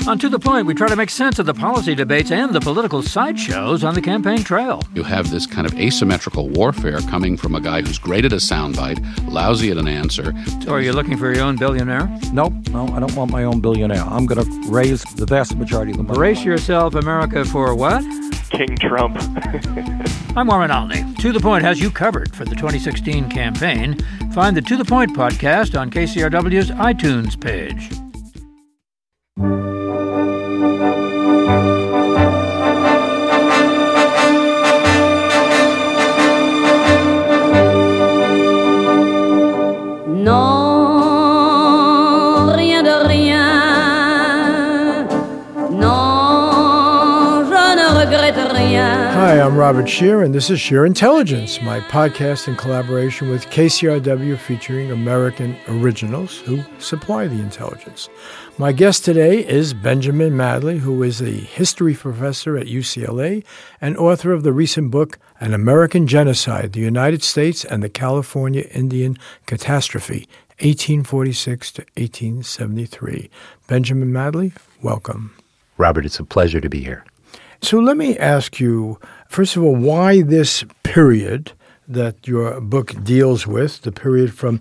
On To The Point, we try to make sense of the policy debates and the political sideshows on the campaign trail. You have this kind of asymmetrical warfare coming from a guy who's great at a soundbite, lousy at an answer. So are you looking for your own billionaire? No, I don't want my own billionaire. I'm going to raise the vast majority of the money. Brace yourself, America, for what? King Trump. I'm Warren Olney. To The Point has you covered for the 2016 campaign. Find the To The Point podcast on KCRW's iTunes page. Non, rien de rien. Non, je ne regrette rien. Hi, I'm Robert Scheer, and this is Scheer Intelligence, my podcast in collaboration with KCRW featuring American originals who supply the intelligence. My guest today is Benjamin Madley, who is a history professor at UCLA and author of the recent book, An American Genocide, the United States and the California Indian Catastrophe, 1846 to 1873. Benjamin Madley, welcome. Robert, it's a pleasure to be here. So let me ask you, first of all, why this period that your book deals with, the period from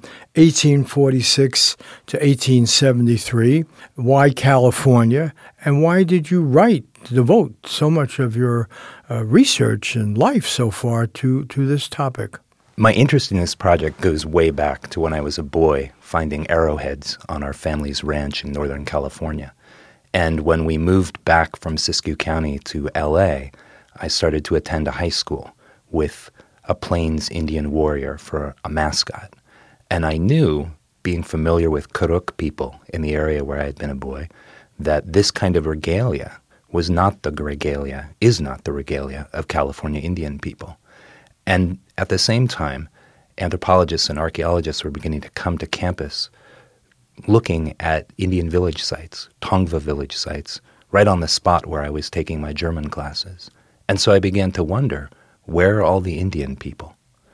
1846 to 1873, why California, and why did you devote so much of your research and life so far to this topic? My interest in this project goes way back to when I was a boy finding arrowheads on our family's ranch in Northern California. And when we moved back from Siskiyou County to L.A., I started to attend a high school with a Plains Indian warrior for a mascot. And I knew, being familiar with Kuruk people in the area where I had been a boy, that this kind of regalia is not the regalia of California Indian people. And at the same time, anthropologists and archaeologists were beginning to come to campus looking at Indian village sites, Tongva village sites, right on the spot where I was taking my German classes. And so I began to wonder, where are all the Indian people?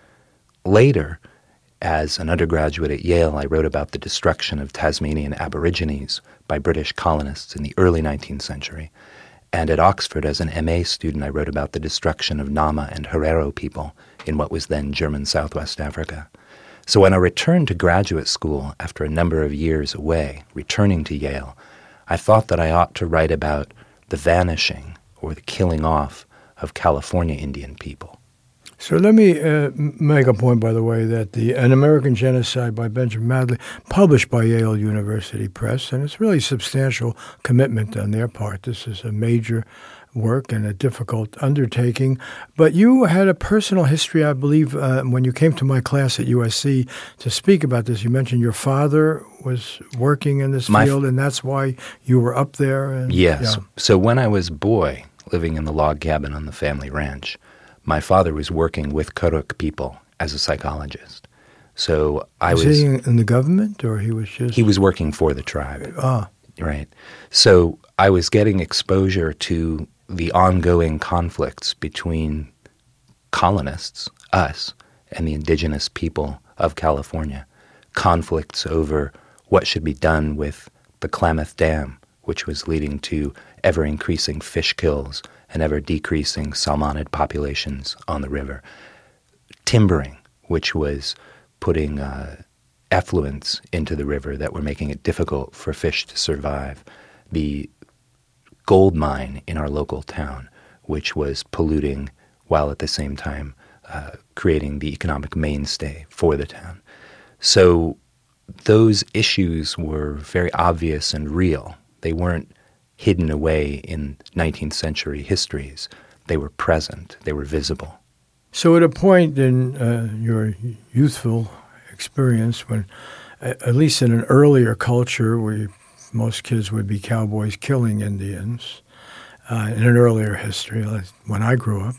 Later, as an undergraduate at Yale, I wrote about the destruction of Tasmanian Aborigines by British colonists in the early 19th century. And at Oxford, as an MA student, I wrote about the destruction of Nama and Herero people in what was then German Southwest Africa. So when I returned to graduate school after a number of years away, returning to Yale, I thought that I ought to write about the vanishing or the killing off of California Indian people. So let me make a point, by the way, that An American Genocide by Benjamin Madley, published by Yale University Press, and it's really a substantial commitment on their part. This is a major work and a difficult undertaking. But you had a personal history, I believe, when you came to my class at USC to speak about this. You mentioned your father was working in this field, and that's why you were up there. Yes. Yeah. So when I was a boy, living in the log cabin on the family ranch, my father was working with Kuruk people as a psychologist. So was he in the government, or he was just... He was working for the tribe. Ah. Right. So I was getting exposure to the ongoing conflicts between colonists, us, and the indigenous people of California. Conflicts over what should be done with the Klamath Dam, which was leading to ever-increasing fish kills and ever-decreasing salmonid populations on the river. Timbering, which was putting effluents into the river that were making it difficult for fish to survive. The gold mine in our local town, which was polluting while at the same time creating the economic mainstay for the town. So those issues were very obvious and real. They weren't hidden away in 19th century histories. They were present. They were visible. So at a point in your youthful experience when, at least in an earlier culture where most kids would be cowboys killing Indians, in an earlier history, like when I grew up,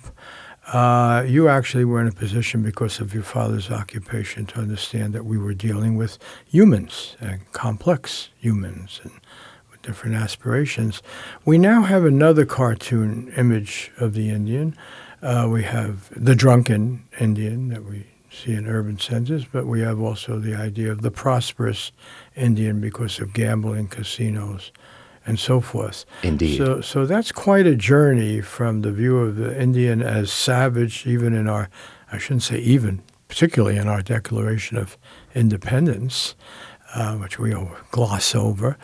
you actually were in a position because of your father's occupation to understand that we were dealing with humans, complex humans, and with different aspirations. We now have another cartoon image of the Indian. We have the drunken Indian that we see in urban centers, but we have also the idea of the prosperous Indian because of gambling, casinos, and so forth. Indeed. So that's quite a journey from the view of the Indian as savage, even in our, I shouldn't say even, particularly in our Declaration of Independence, which we gloss over,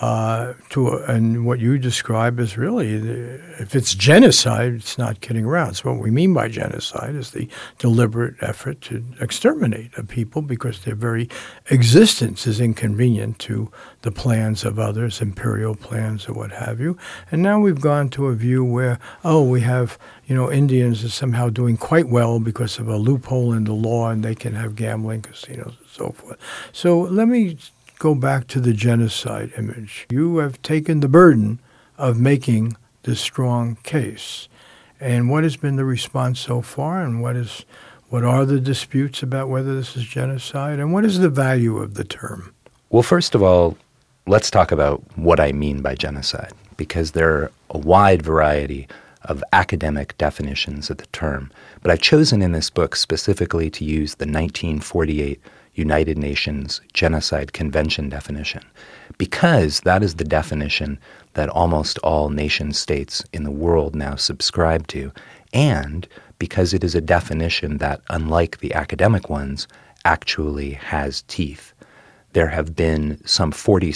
and what you describe is really, if it's genocide, it's not kidding around. So what we mean by genocide is the deliberate effort to exterminate a people because their very existence is inconvenient to the plans of others, imperial plans or what have you. And now we've gone to a view where, we have, Indians are somehow doing quite well because of a loophole in the law and they can have gambling casinos and so forth. So let me go back to the genocide image. You have taken the burden of making this strong case. And what has been the response so far, and what are the disputes about whether this is genocide, and what is the value of the term? Well, first of all, let's talk about what I mean by genocide, because there are a wide variety of academic definitions of the term. But I've chosen in this book specifically to use the 1948 United Nations Genocide Convention definition, because that is the definition that almost all nation-states in the world now subscribe to, and because it is a definition that, unlike the academic ones, actually has teeth. There have been some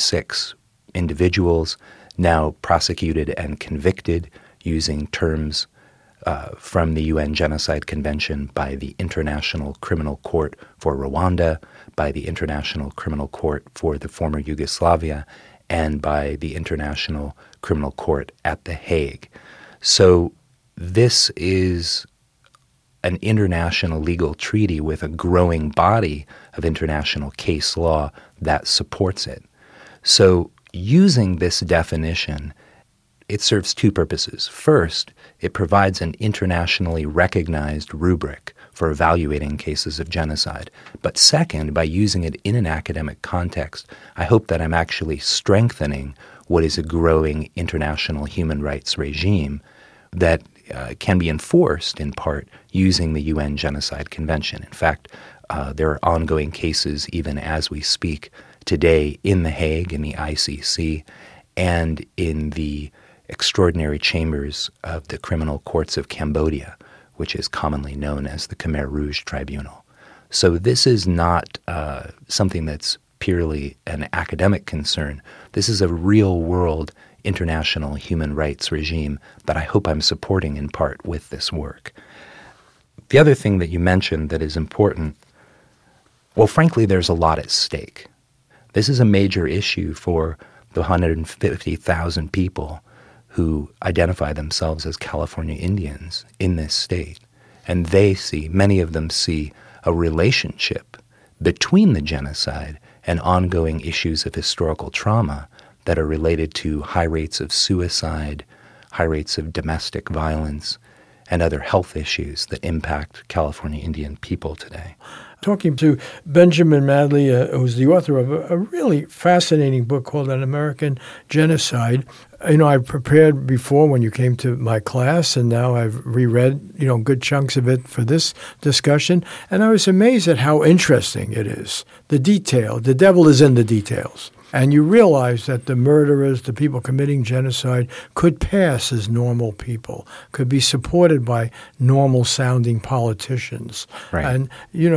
46 individuals now prosecuted and convicted using terms from the UN Genocide Convention by the International Criminal Court for Rwanda, by the International Criminal Court for the former Yugoslavia, and by the International Criminal Court at The Hague. So this is an international legal treaty with a growing body of international case law that supports it. So using this definition, it serves two purposes. First, it provides an internationally recognized rubric for evaluating cases of genocide. But second, by using it in an academic context, I hope that I'm actually strengthening what is a growing international human rights regime that can be enforced in part using the UN Genocide Convention. In fact, there are ongoing cases even as we speak today in The Hague, in the ICC, and in the extraordinary chambers of the criminal courts of Cambodia, which is commonly known as the Khmer Rouge Tribunal. So this is not something that's purely an academic concern. This is a real-world international human rights regime that I hope I'm supporting in part with this work. The other thing that you mentioned that is important, well, frankly, there's a lot at stake. This is a major issue for the 150,000 people who identify themselves as California Indians in this state. And many of them see a relationship between the genocide and ongoing issues of historical trauma that are related to high rates of suicide, high rates of domestic violence, and other health issues that impact California Indian people today. Talking to Benjamin Madley, who's the author of a really fascinating book called An American Genocide. I prepared before when you came to my class, and now I've reread, good chunks of it for this discussion. And I was amazed at how interesting it is. The detail, the devil is in the details. And you realize that the murderers, the people committing genocide, could pass as normal people, could be supported by normal-sounding politicians. Right. And,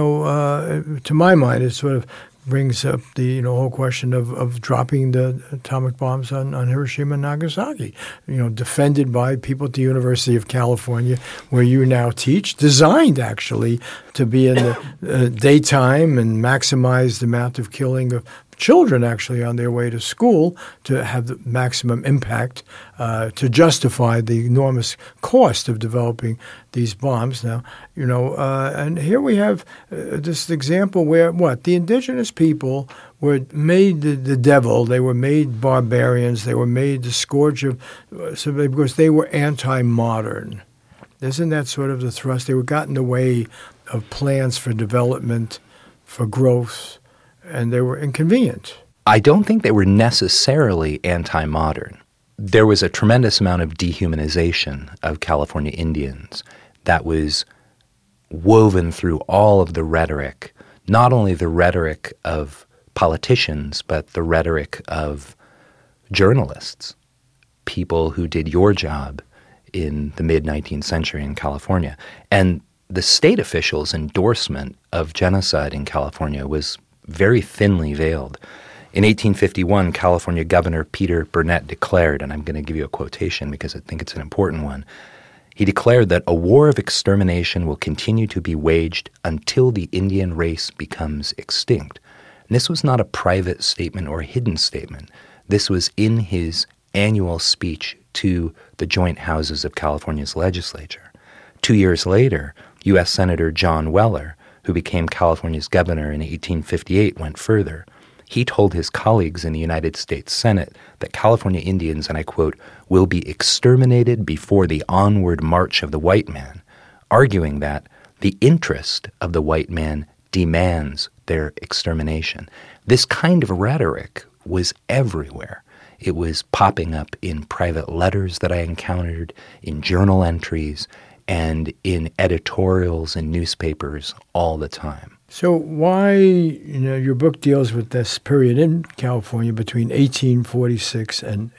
to my mind, it sort of brings up the whole question of dropping the atomic bombs on Hiroshima and Nagasaki, defended by people at the University of California, where you now teach, designed actually to be in the daytime and maximize the amount of killing of children actually on their way to school to have the maximum impact to justify the enormous cost of developing these bombs. Now, and here we have this example where the indigenous people were made the devil, they were made barbarians, they were made the scourge of because they were anti-modern. Isn't that sort of the thrust? They were got in the way of plans for development, for growth, and they were inconvenient. I don't think they were necessarily anti-modern. There was a tremendous amount of dehumanization of California Indians that was woven through all of the rhetoric, not only the rhetoric of politicians, but the rhetoric of journalists, people who did your job in the mid-19th century in California. And the state officials' endorsement of genocide in California was very thinly veiled. In 1851, California Governor Peter Burnett declared, and I'm going to give you a quotation because I think it's an important one, he declared that a war of extermination will continue to be waged until the Indian race becomes extinct. And this was not a private statement or a hidden statement. This was in his annual speech to the joint houses of California's legislature. 2 years later, U.S. Senator John Weller, who became California's governor in 1858, went further. He told his colleagues in the United States Senate that California Indians, and I quote, will be exterminated before the onward march of the white man, arguing that the interest of the white man demands their extermination. This kind of rhetoric was everywhere. It was popping up in private letters that I encountered, in journal entries, and in editorials and newspapers all the time. So why, your book deals with this period in California between 1846 and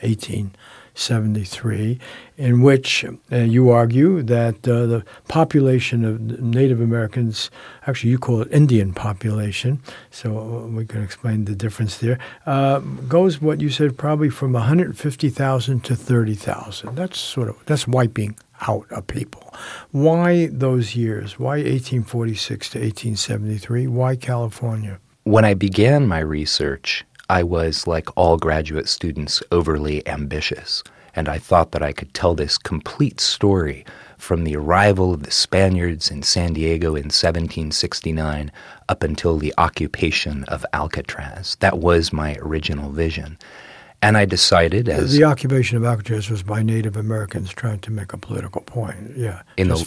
1873, in which you argue that the population of Native Americans, actually you call it Indian population, so we can explain the difference there, goes, what you said, probably from 150,000 to 30,000. That's wiping out of people. Why those years? Why 1846 to 1873? Why California? When I began my research, I was, like all graduate students, overly ambitious, and I thought that I could tell this complete story from the arrival of the Spaniards in San Diego in 1769 up until the occupation of Alcatraz. That was my original vision. And I decided as... The occupation of Alcatraz was by Native Americans trying to make a political point, yeah. In the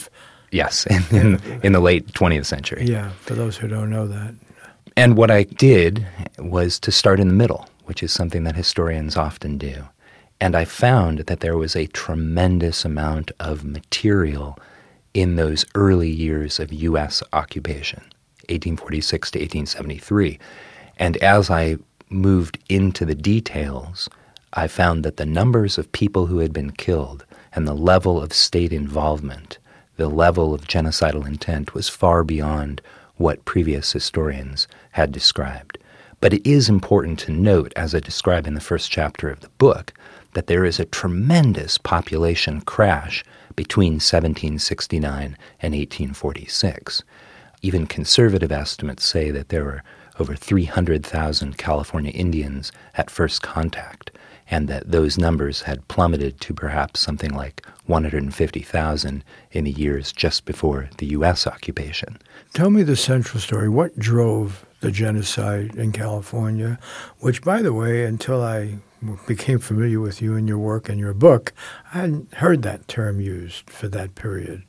late 20th century. Yeah, for those who don't know that. And what I did was to start in the middle, which is something that historians often do. And I found that there was a tremendous amount of material in those early years of U.S. occupation, 1846 to 1873. And as I moved into the details, I found that the numbers of people who had been killed and the level of state involvement, the level of genocidal intent was far beyond what previous historians had described. But it is important to note, as I describe in the first chapter of the book, that there is a tremendous population crash between 1769 and 1846. Even conservative estimates say that there were over 300,000 California Indians at first contact, and that those numbers had plummeted to perhaps something like 150,000 in the years just before the U.S. occupation. Tell me the central story. What drove the genocide in California, which, by the way, until I became familiar with you and your work and your book, I hadn't heard that term used for that period.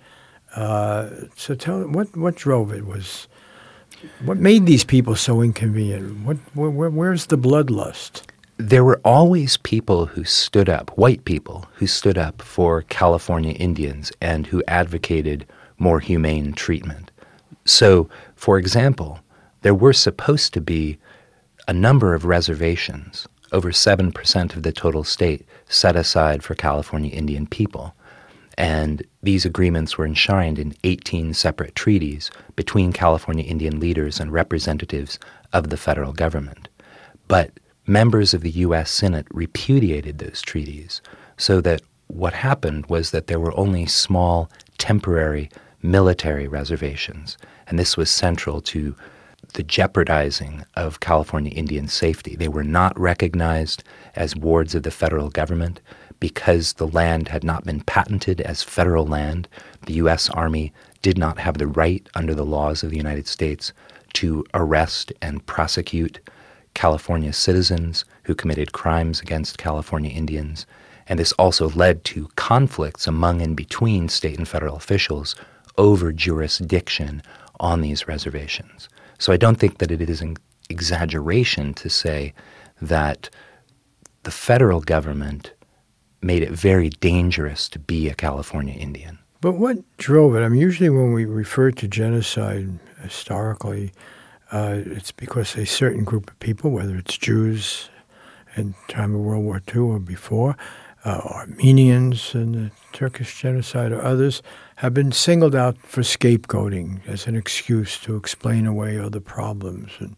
So tell me, what drove it? What made these people so inconvenient? Where's the bloodlust? There were always people who stood up, white people, who stood up for California Indians and who advocated more humane treatment. So, for example, there were supposed to be a number of reservations, over 7% of the total state, set aside for California Indian people. And these agreements were enshrined in 18 separate treaties between California Indian leaders and representatives of the federal government. But members of the U.S. Senate repudiated those treaties, so that what happened was that there were only small, temporary military reservations, and this was central to the jeopardizing of California Indian safety. They were not recognized as wards of the federal government because the land had not been patented as federal land. The U.S. Army did not have the right under the laws of the United States to arrest and prosecute California citizens who committed crimes against California Indians. And this also led to conflicts among and between state and federal officials over jurisdiction on these reservations. So I don't think that it is an exaggeration to say that the federal government made it very dangerous to be a California Indian. But what drove it? I mean, usually when we refer to genocide historically, it's because a certain group of people, whether it's Jews in time of World War II or before, Armenians and the Turkish genocide or others, have been singled out for scapegoating as an excuse to explain away other problems. And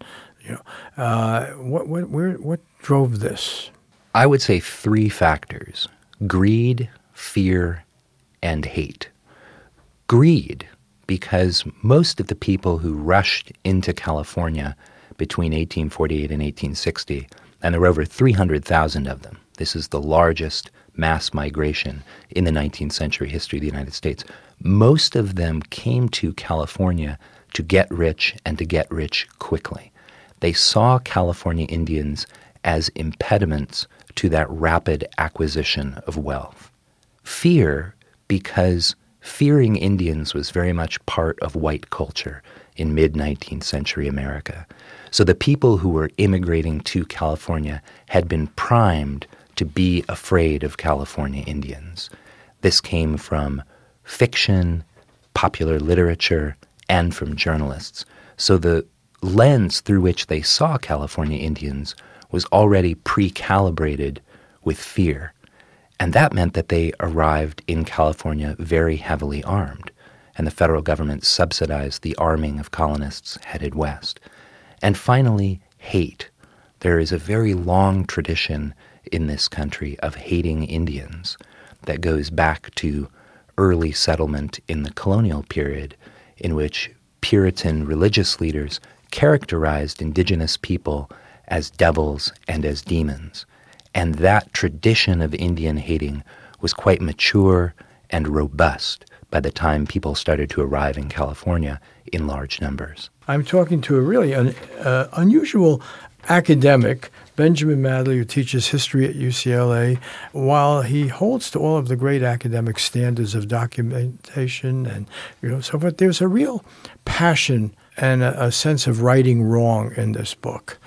what drove this? I would say 3 factors: greed, fear, and hate. Greed, because most of the people who rushed into California between 1848 and 1860, and there were over 300,000 of them. This is the largest mass migration in the 19th century history of the United States. Most of them came to California to get rich and to get rich quickly. They saw California Indians as impediments to that rapid acquisition of wealth. Fear, because fearing Indians was very much part of white culture in mid-19th century America. So the people who were immigrating to California had been primed to be afraid of California Indians. This came from fiction, popular literature, and from journalists. So the lens through which they saw California Indians was already pre-calibrated with fear. And that meant that they arrived in California very heavily armed, and the federal government subsidized the arming of colonists headed west. And finally, hate. There is a very long tradition in this country of hating Indians that goes back to early settlement in the colonial period, in which Puritan religious leaders characterized indigenous people as devils and as demons. And that tradition of Indian hating was quite mature and robust by the time people started to arrive in California in large numbers. I'm talking to a really unusual academic, Benjamin Madley, who teaches history at UCLA. While he holds to all of the great academic standards of documentation and so forth, there's a real passion and a sense of righting wrong in this book.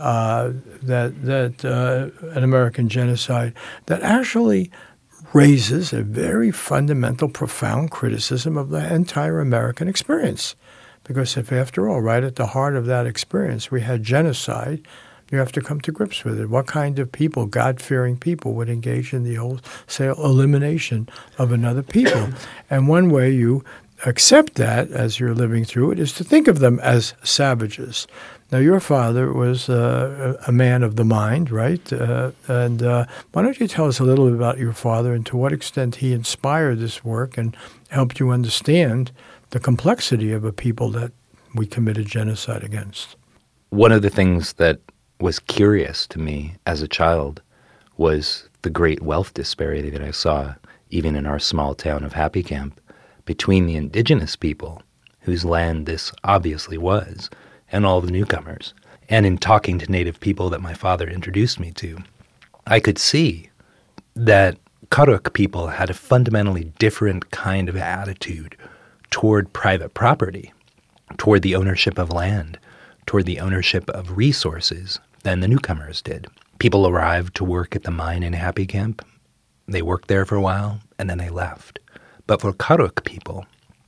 That An American Genocide, that actually raises a very fundamental, profound criticism of the entire American experience. Because if, after all, right at the heart of that experience, we had genocide, you have to come to grips with it. What kind of people, God-fearing people, would engage in the wholesale elimination of another people? And one way you accept that as you're living through it is to think of them as savages. Now, your father was a man of the mind, right? And why don't you tell us a little bit about your father and to what extent he inspired this work and helped you understand the complexity of a people that we committed genocide against? One of the things that was curious to me as a child was the great wealth disparity that I saw, even in our small town of Happy Camp, between the indigenous people, whose land this obviously was, and all the newcomers. And in talking to Native people that my father introduced me to, I could see that Karuk people had a fundamentally different kind of attitude toward private property, toward the ownership of land, toward the ownership of resources than the newcomers did. People arrived to work at the mine in Happy Camp. They worked there for a while, and then they left. But for Karuk people,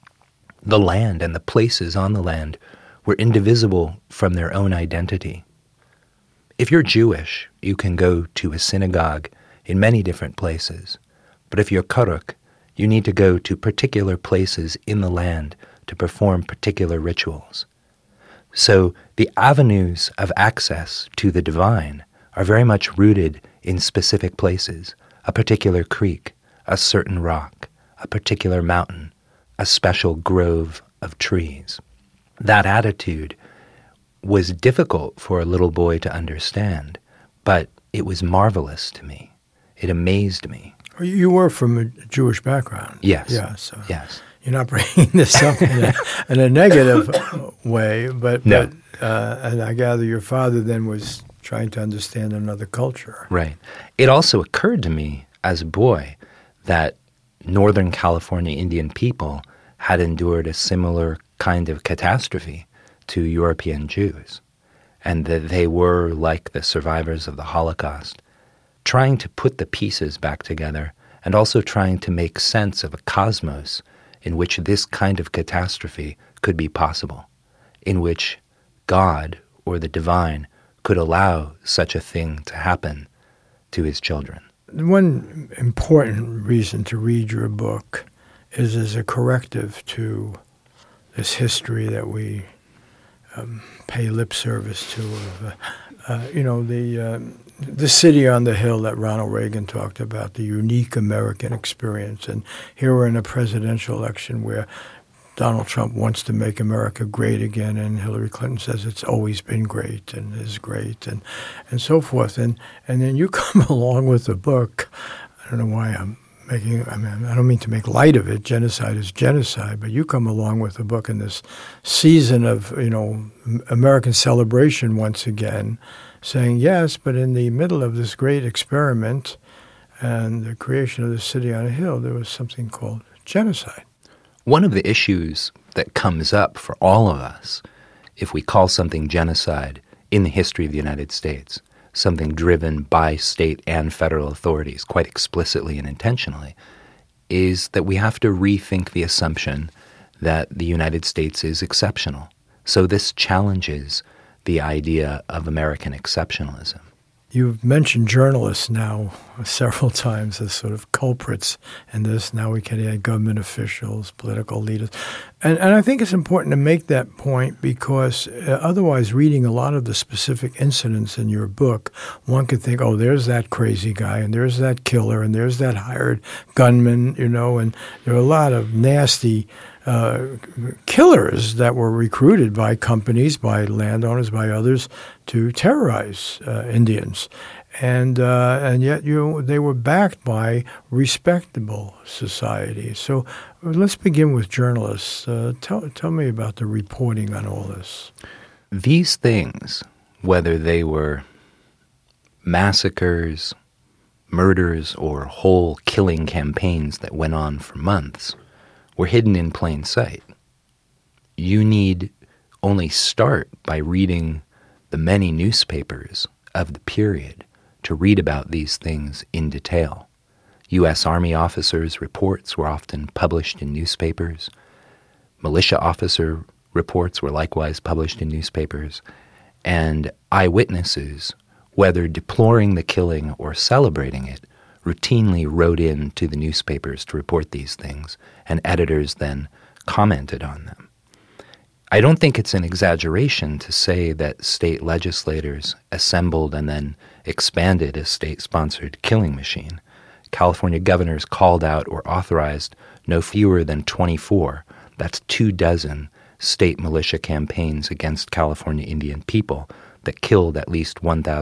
the land and the places on the land were indivisible from their own identity. If you're Jewish, you can go to a synagogue in many different places. But if you're Karuk, you need to go to particular places in the land to perform particular rituals. So the avenues of access to the divine are very much rooted in specific places, a particular creek, a certain rock, a particular mountain, a special grove of trees. That attitude was difficult for a little boy to understand, but it was marvelous to me. It amazed me. You were from a Jewish background. Yes. Yeah, so yes. You're not bringing this up in a negative way, but and I gather your father then was trying to understand another culture. Right. It also occurred to me as a boy that Northern California Indian people had endured a similar kind of catastrophe to European Jews, and that they were, like the survivors of the Holocaust, trying to put the pieces back together and also trying to make sense of a cosmos in which this kind of catastrophe could be possible, in which God or the divine could allow such a thing to happen to his children. One important reason to read your book is as a corrective to this history that we pay lip service to of, the city on the hill that Ronald Reagan talked about, the unique American experience. And here we're in a presidential election where Donald Trump wants to make America great again, and Hillary Clinton says it's always been great and is great, and so forth. And then you come along with a book. I don't know why I don't mean to make light of it. Genocide is genocide, but you come along with a book in this season of, American celebration once again, saying, yes, but in the middle of this great experiment and the creation of the city on a hill, there was something called genocide. One of the issues that comes up for all of us if we call something genocide in the history of the United States, something driven by state and federal authorities quite explicitly and intentionally, is that we have to rethink the assumption that the United States is exceptional. So this challenges the idea of American exceptionalism. You've mentioned journalists now several times as sort of culprits in this. Now we can add government officials, political leaders. And I think it's important to make that point because otherwise reading a lot of the specific incidents in your book, one could think, oh, there's that crazy guy and there's that killer and there's that hired gunman, and there are a lot of nasty killers that were recruited by companies, by landowners, by others to terrorize Indians. And yet they were backed by respectable society. So let's begin with journalists. Tell me about the reporting on all this. These things, whether they were massacres, murders, or whole killing campaigns that went on for months, were hidden in plain sight. You need only start by reading the many newspapers of the period to read about these things in detail. U.S. Army officers' reports were often published in newspapers. Militia officer reports were likewise published in newspapers. And eyewitnesses, whether deploring the killing or celebrating it, routinely wrote in to the newspapers to report these things, and editors then commented on them. I don't think it's an exaggeration to say that state legislators assembled and then expanded a state-sponsored killing machine. California governors called out or authorized no fewer than 24, that's 24, state militia campaigns against California Indian people that killed at least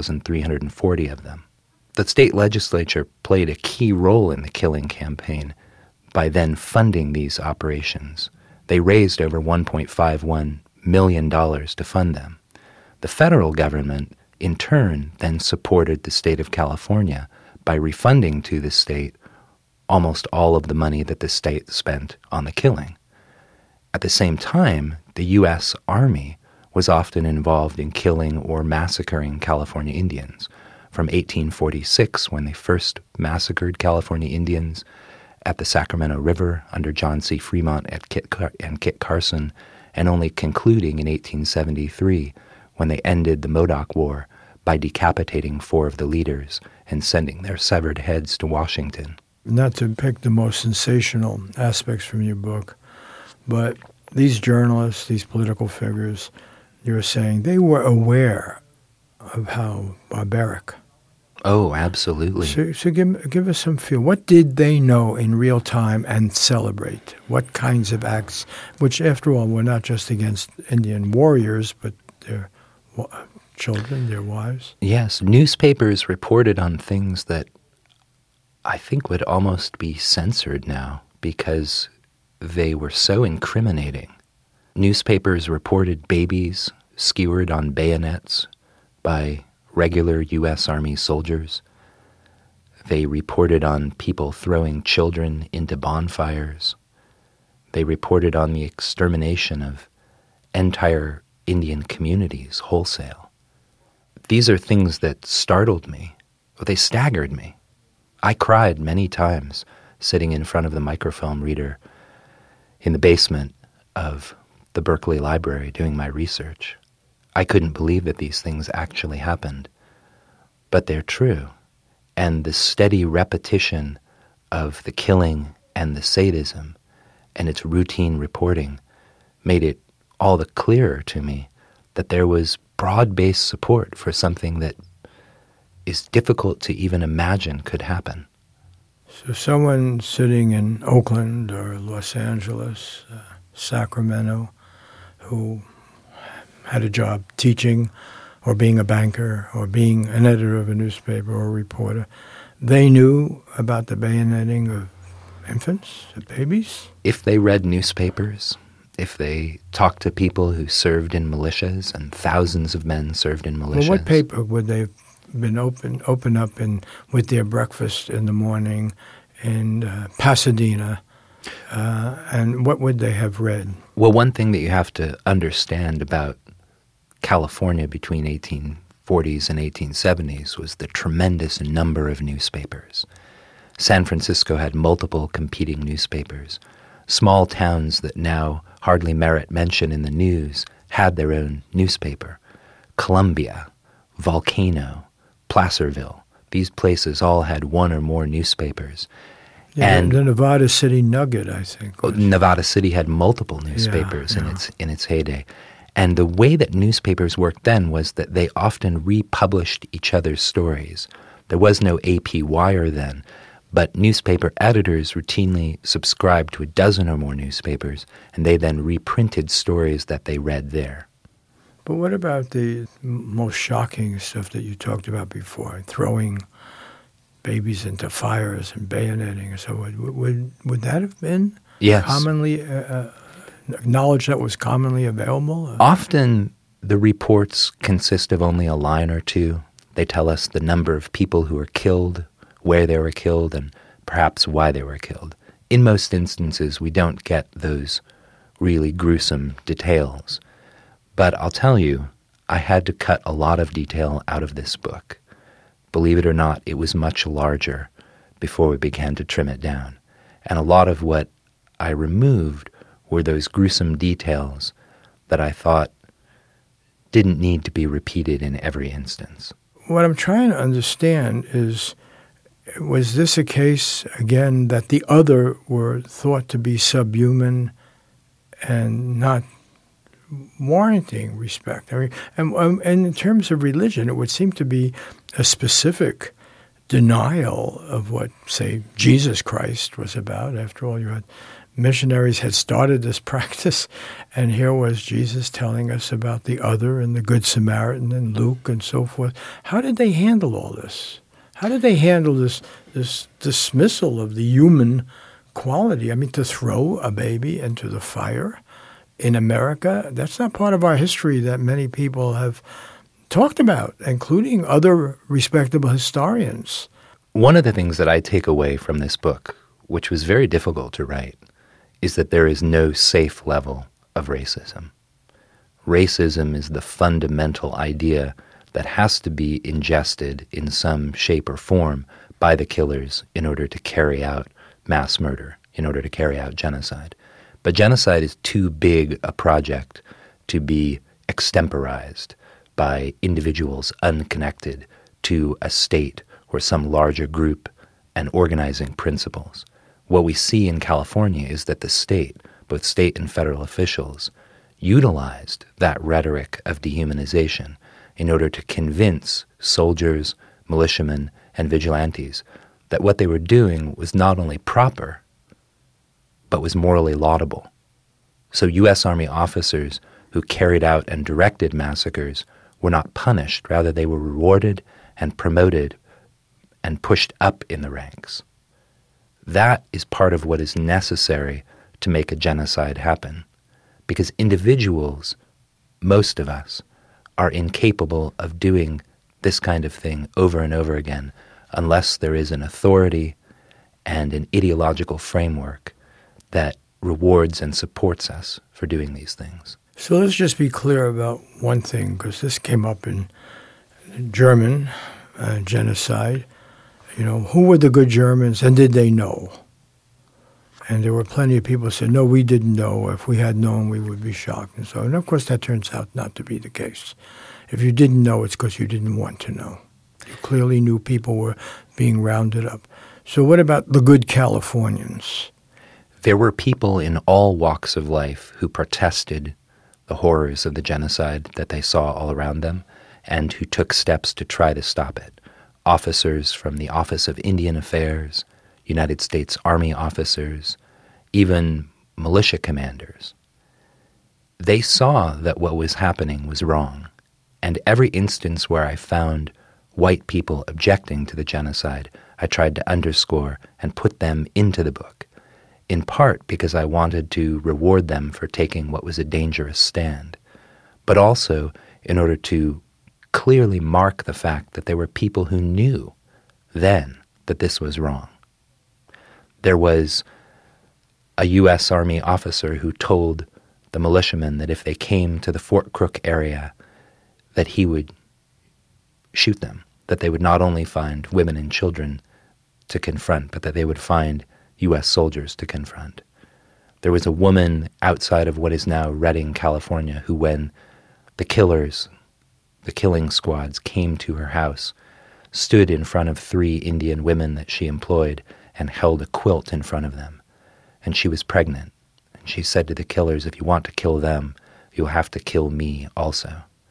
1,340 of them. The state legislature played a key role in the killing campaign by then funding these operations. They raised over $1.51 million to fund them. The federal government, in turn, then supported the state of California by refunding to the state almost all of the money that the state spent on the killing. At the same time, the U.S. Army was often involved in killing or massacring California Indians. From 1846, when they first massacred California Indians at the Sacramento River under John C. Fremont and Kit Carson, and only concluding in 1873 when they ended the Modoc War by decapitating 4 of the leaders and sending their severed heads to Washington. Not to pick the most sensational aspects from your book, but these journalists, these political figures, you're saying they were aware of how barbaric. Oh, absolutely. So give us some feel. What did they know in real time and celebrate? What kinds of acts, which after all were not just against Indian warriors, but their children, their wives? Yes, newspapers reported on things that I think would almost be censored now because they were so incriminating. Newspapers reported babies skewered on bayonets by regular U.S. Army soldiers. They reported on people throwing children into bonfires. They reported on the extermination of entire Indian communities wholesale. These are things that startled me. They staggered me. I cried many times sitting in front of the microfilm reader in the basement of the Berkeley Library doing my research. I couldn't believe that these things actually happened. But they're true. and the steady repetition of the killing and the sadism and its routine reporting made it all the clearer to me that there was broad-based support for something that is difficult to even imagine could happen. So someone sitting in Oakland or Los Angeles, Sacramento, who had a job teaching or being a banker or being an editor of a newspaper or a reporter, they knew about the bayoneting of infants, of babies? If they read newspapers, if they talked to people who served in militias, and thousands of men served in militias. Well, what paper would they have been open up in with their breakfast in the morning in Pasadena, and what would they have read? Well, one thing that you have to understand about California between 1840s and 1870s was the tremendous number of newspapers. San Francisco had multiple competing newspapers. Small towns that now hardly merit mention in the news had their own newspaper. Columbia, Volcano, Placerville, these places all had one or more newspapers. Yeah, and the Nevada City Nugget, I think. Nevada City had multiple newspapers in its heyday. And the way that newspapers worked then was that they often republished each other's stories. There was no AP Wire then, but newspaper editors routinely subscribed to a dozen or more newspapers, and they then reprinted stories that they read there. But what about the most shocking stuff that you talked about before, throwing babies into fires and bayoneting and so on? Would that have been commonly knowledge that was commonly available? Often the reports consist of only a line or two. They tell us the number of people who were killed, where they were killed, and perhaps why they were killed. In most instances, we don't get those really gruesome details. But I'll tell you, I had to cut a lot of detail out of this book. Believe it or not, it was much larger before we began to trim it down. And a lot of what I removed were those gruesome details that I thought didn't need to be repeated in every instance. What I'm trying to understand is, was this a case, again, that the other were thought to be subhuman and not warranting respect? I mean, and in terms of religion, it would seem to be a specific denial of what, say, Jesus Christ was about. After all, you had missionaries had started this practice, and here was Jesus telling us about the other and the Good Samaritan and Luke and so forth. How did they handle all this? How did they handle this dismissal of the human quality? I mean, to throw a baby into the fire in America, that's not part of our history that many people have talked about, including other respectable historians. One of the things that I take away from this book, which was very difficult to write, is that there is no safe level of racism. Racism is the fundamental idea that has to be ingested in some shape or form by the killers in order to carry out mass murder, in order to carry out genocide. But genocide is too big a project to be extemporized by individuals unconnected to a state or some larger group and organizing principles. What we see in California is that the state, both state and federal officials, utilized that rhetoric of dehumanization in order to convince soldiers, militiamen, and vigilantes that what they were doing was not only proper, but was morally laudable. So U.S. Army officers who carried out and directed massacres were not punished. Rather, they were rewarded and promoted and pushed up in the ranks. That is part of what is necessary to make a genocide happen, because individuals, most of us, are incapable of doing this kind of thing over and over again unless there is an authority and an ideological framework that rewards and supports us for doing these things. So let's just be clear about one thing, because this came up in German genocide. You know, who were the good Germans, and did they know? And there were plenty of people who said, no, we didn't know. If we had known, we would be shocked. And so, and of course, that turns out not to be the case. If you didn't know, it's because you didn't want to know. You clearly knew people were being rounded up. So what about the good Californians? There were people in all walks of life who protested the horrors of the genocide that they saw all around them and who took steps to try to stop it. Officers from the Office of Indian Affairs, United States Army officers, even militia commanders. They saw that what was happening was wrong, and every instance where I found white people objecting to the genocide, I tried to underscore and put them into the book, in part because I wanted to reward them for taking what was a dangerous stand, but also in order to clearly mark the fact that there were people who knew then that this was wrong. There was a U.S. Army officer who told the militiamen that if they came to the Fort Crook area, that he would shoot them, that they would not only find women and children to confront, but that they would find U.S. soldiers to confront. There was a woman outside of what is now Redding, California, who when the killers, the killing squads, came to her house, stood in front of 3 Indian women that she employed and held a quilt in front of them. And she was pregnant. And she said to the killers, if you want to kill them, you'll have to kill me also.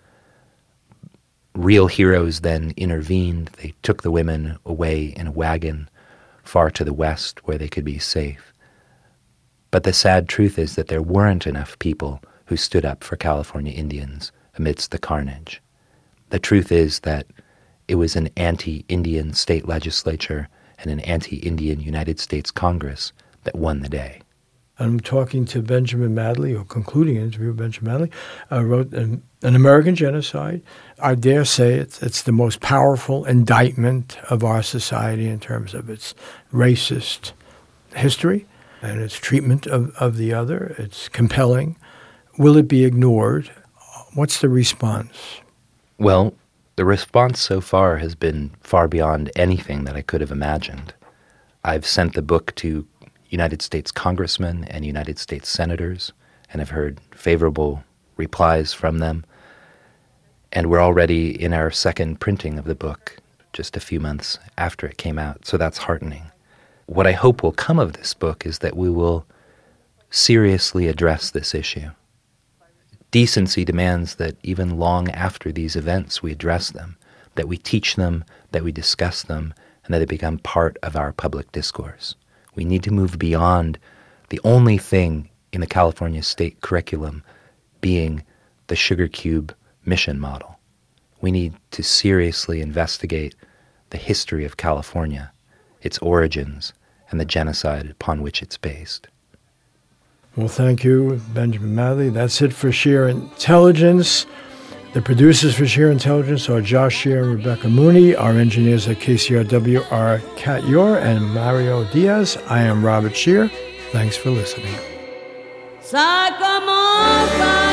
Real heroes then intervened. They took the women away in a wagon far to the west where they could be safe. But the sad truth is that there weren't enough people who stood up for California Indians amidst the carnage. The truth is that it was an anti-Indian state legislature and an anti-Indian United States Congress that won the day. I'm talking to Benjamin Madley, or concluding an interview with Benjamin Madley, wrote An American Genocide. I dare say it's the most powerful indictment of our society in terms of its racist history and its treatment of the other. It's compelling. Will it be ignored? What's the response? Well, the response so far has been far beyond anything that I could have imagined. I've sent the book to United States congressmen and United States senators, and have heard favorable replies from them. And we're already in our second printing of the book, just a few months after it came out, so that's heartening. What I hope will come of this book is that we will seriously address this issue. Decency demands that even long after these events we address them, that we teach them, that we discuss them, and that they become part of our public discourse. We need to move beyond the only thing in the California state curriculum being the sugar cube mission model. We need to seriously investigate the history of California, its origins, and the genocide upon which it's based. Well, thank you, Benjamin Madley. That's it for Sheer Intelligence. The producers for Sheer Intelligence are Josh Shear and Rebecca Mooney. Our engineers at KCRW are Kat Yor and Mario Diaz. I am Robert Shear. Thanks for listening. Ça commence